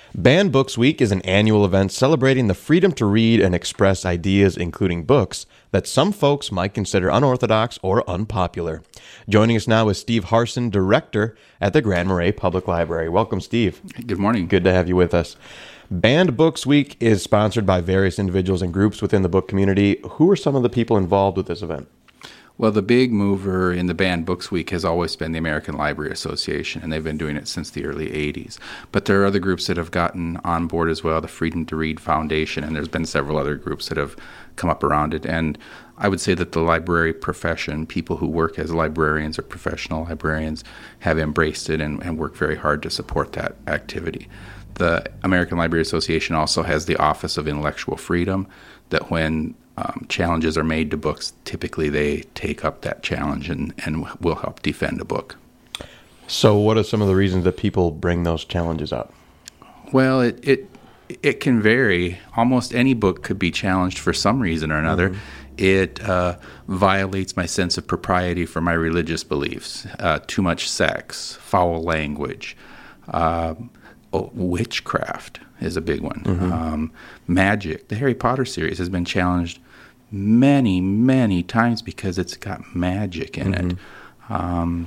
Banned Books Week is an annual event celebrating the freedom to read and express ideas, including books, that some folks might consider unorthodox or unpopular. Joining us now is Steve Harson, Director at the Grand Marais Public Library. Welcome, Steve. Good morning. Good to have you with us. Banned Books Week is sponsored by various individuals and groups within the book community. Who are some of the people involved with this event? Well, the big mover in the Banned Books Week has always been the American Library Association, and they've been doing it since the early 80s. But there are other groups that have gotten on board as well, the Freedom to Read Foundation, and there's been several other groups that have come up around it. And I would say that the library profession, people who work as librarians or professional librarians, have embraced it and worked very hard to support that activity. The American Library Association also has the Office of Intellectual Freedom, that when challenges are made to books, typically they take up that challenge and will help defend a book. So what are some of the reasons that people bring those challenges up? Well, it can vary. Almost any book could be challenged for some reason or another. Mm-hmm. It violates my sense of propriety for my religious beliefs. Too much sex, foul language, witchcraft is a big one. Mm-hmm. Magic. The Harry Potter series has been challenged many, many times because it's got magic in mm-hmm.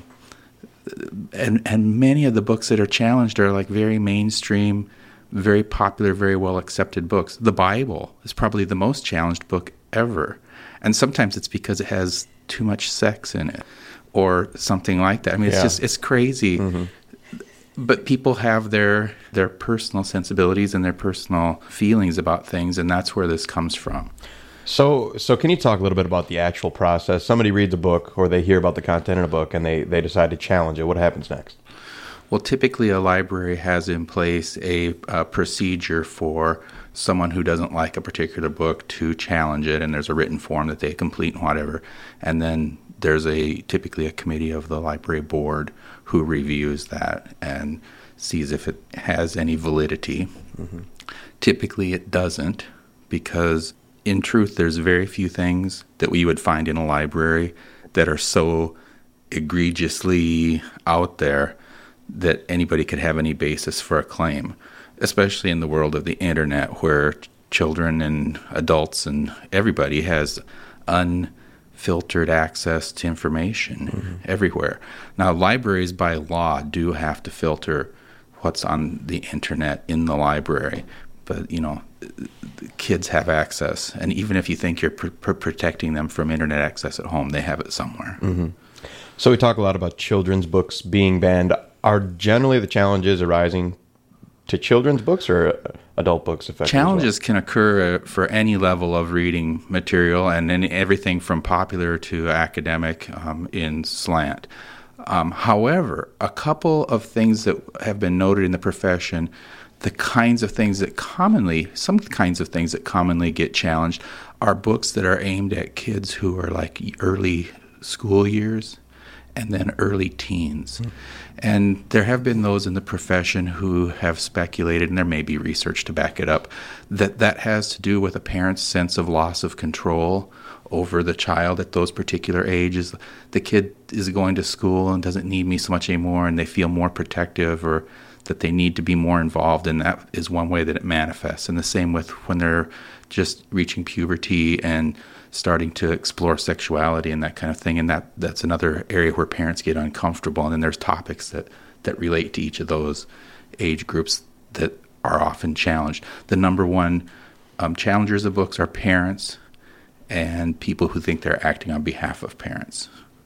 it. And many of the books that are challenged are like very mainstream, very popular, very well accepted books. The Bible is probably the most challenged book ever. And sometimes it's because it has too much sex in it or something like that. I mean, it's crazy. Mm-hmm. But people have their personal sensibilities and their personal feelings about things, and that's where this comes from. So can you talk a little bit about the actual process? Somebody reads a book or they hear about the content in a book and they decide to challenge it. What happens next? Well, typically a library has in place a procedure for someone who doesn't like a particular book to challenge it, and there's a written form that they complete and whatever. And then there's typically a committee of the library board who reviews that and sees if it has any validity. Mm-hmm. Typically it doesn't, because in truth there's very few things that we would find in a library that are so egregiously out there that anybody could have any basis for a claim, especially in the world of the internet where children and adults and everybody has unfiltered access to information mm-hmm. everywhere. Now, libraries by law do have to filter what's on the internet in the library, but, kids have access. And even if you think you're protecting them from internet access at home, they have it somewhere. Mm-hmm. So we talk a lot about children's books being banned. Are generally the challenges arising to children's books or adult books effectively? Challenges can occur for any level of reading material and everything from popular to academic in slant. However, a couple of things that have been noted in the profession, some kinds of things that commonly get challenged are books that are aimed at kids who are like early school years and then early teens. Mm. And there have been those in the profession who have speculated, and there may be research to back it up, that has to do with a parent's sense of loss of control over the child at those particular ages. The kid is going to school and doesn't need me so much anymore, and they feel more protective or that they need to be more involved, and that is one way that it manifests. And the same with when they're just reaching puberty and starting to explore sexuality and that kind of thing, and that's another area where parents get uncomfortable. And then there's topics that relate to each of those age groups that are often challenged. The number one challengers of books are parents and people who think they're acting on behalf of parents.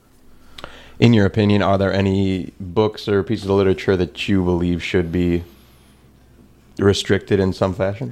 In your opinion, are there any books or pieces of literature that you believe should be restricted in some fashion?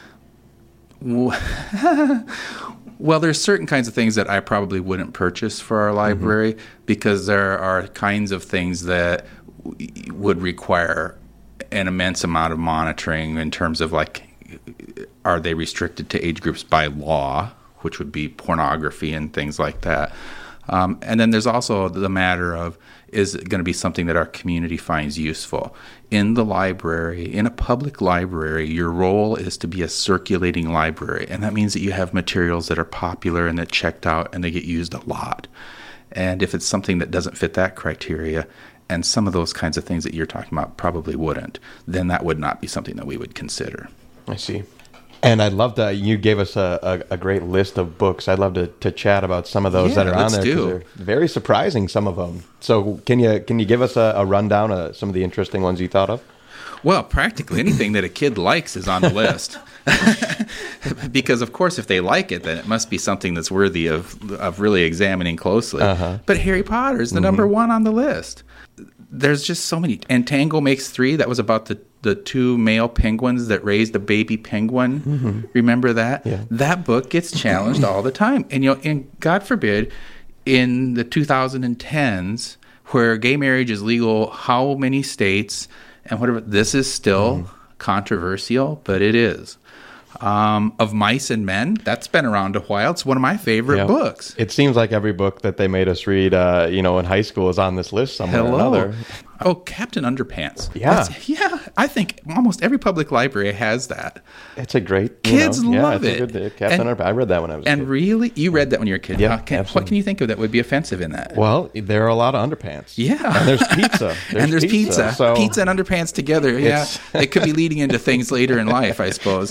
Well, there's certain kinds of things that I probably wouldn't purchase for our library mm-hmm. because there are kinds of things that would require an immense amount of monitoring in terms of, like, are they restricted to age groups by law, which would be pornography and things like that. And then there's also the matter of, is it going to be something that our community finds useful? In the library, in a public library, your role is to be a circulating library. And that means that you have materials that are popular and that checked out and they get used a lot. And if it's something that doesn't fit that criteria, and some of those kinds of things that you're talking about probably wouldn't, then that would not be something that we would consider. I see. And I'd love to, you gave us a great list of books. I'd love to chat about some of those that are on there. They're very surprising, some of them. So can you give us a rundown of some of the interesting ones you thought of? Well, practically anything that a kid likes is on the list. Because, of course, if they like it, then it must be something that's worthy of really examining closely. But Harry Potter is the number one on the list. There's just so many. And Tango Makes Three, that was about the two male penguins that raised a baby penguin. Remember that? Yeah. That book gets challenged all the time. And God forbid, in the 2010s, where gay marriage is legal, how many states and whatever, this is still controversial, but it is. Of Mice and Men, that's been around a while. It's one of my favorite books. It seems like every book that they made us read, in high school is on this list somewhere or another. Oh, Captain Underpants. Yeah. I think almost every public library has that. It's a great... Kids love it. Captain Underpants. I read that when I was a kid. And really? You read that when you were a kid? Yeah, What can you think of that would be offensive in that? Well, there are a lot of underpants. Yeah. And there's pizza. There's pizza. So Pizza and underpants together. Yeah. It could be leading into things later in life, I suppose.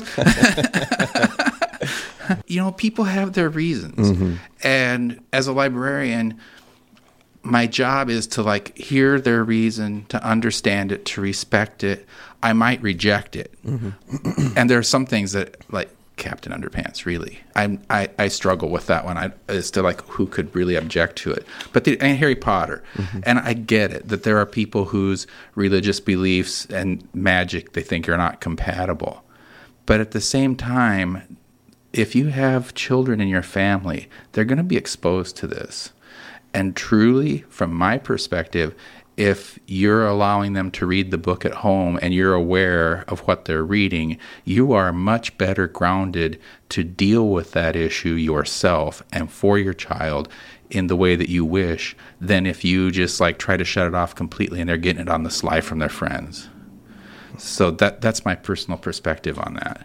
People have their reasons. And as a librarian, my job is to hear their reason, to understand it, to respect it. I might reject it. And there are some things that, like Captain Underpants, really, I struggle with that one. As to who could really object to it. But and Harry Potter, and I get it that there are people whose religious beliefs and magic they think are not compatible. But at the same time, if you have children in your family, they're going to be exposed to this. And truly, from my perspective, if you're allowing them to read the book at home and you're aware of what they're reading, you are much better grounded to deal with that issue yourself and for your child in the way that you wish than if you just try to shut it off completely and they're getting it on the sly from their friends. So that's my personal perspective on that.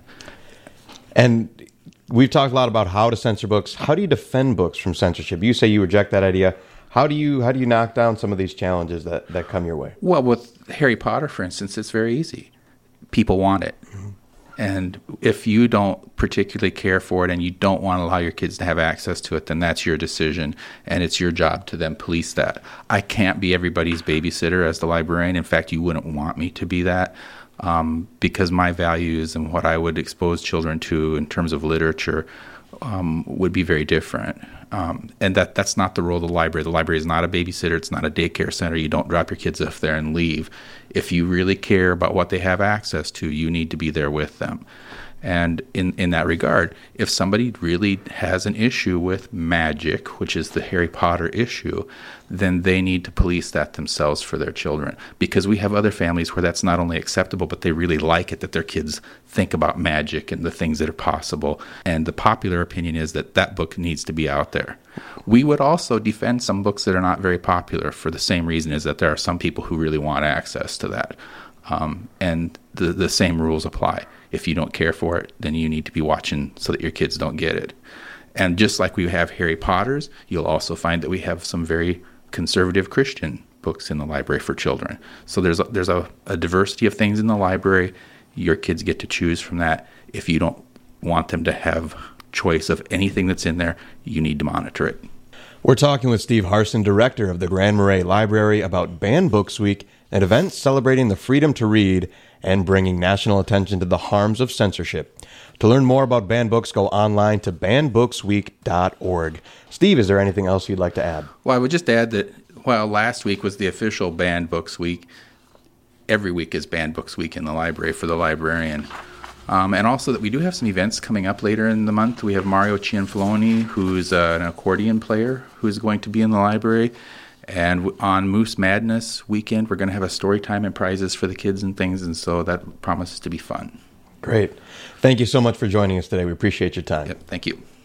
And we've talked a lot about how to censor books. How do you defend books from censorship? You say you reject that idea. How do you knock down some of these challenges that come your way? Well, with Harry Potter, for instance, it's very easy. People want it. And if you don't particularly care for it and you don't want to allow your kids to have access to it, then that's your decision, and it's your job to then police that. I can't be everybody's babysitter as the librarian. In fact, you wouldn't want me to be that. Because my values and what I would expose children to in terms of literature would be very different. And that's not the role of the library. The library is not a babysitter. It's not a daycare center. You don't drop your kids off there and leave. If you really care about what they have access to, you need to be there with them. And in that regard, if somebody really has an issue with magic, which is the Harry Potter issue, then they need to police that themselves for their children. Because we have other families where that's not only acceptable, but they really like it, that their kids think about magic and the things that are possible. And the popular opinion is that book needs to be out there. We would also defend some books that are not very popular for the same reason, is that there are some people who really want access to that. And the same rules apply. If you don't care for it, then you need to be watching so that your kids don't get it. And just like we have Harry Potter's, you'll also find that we have some very conservative Christian books in the library for children. So there's a diversity of things in the library. Your kids get to choose from that. If you don't want them to have choice of anything that's in there, you need to monitor it. We're talking with Steve Harson, director of the Grand Marais Library, about Banned Books Week, an event celebrating the freedom to read and bringing national attention to the harms of censorship. To learn more about banned books, go online to bannedbooksweek.org. Steve, is there anything else you'd like to add? Well, I would just add that while last week was the official Banned Books Week, every week is Banned Books Week in the library for the librarian. And also that we do have some events coming up later in the month. We have Mario Cianfloni, who's an accordion player, who's going to be in the library. And on Moose Madness weekend, we're going to have a story time and prizes for the kids and things, and so that promises to be fun. Great. Thank you so much for joining us today. We appreciate your time. Yep, thank you.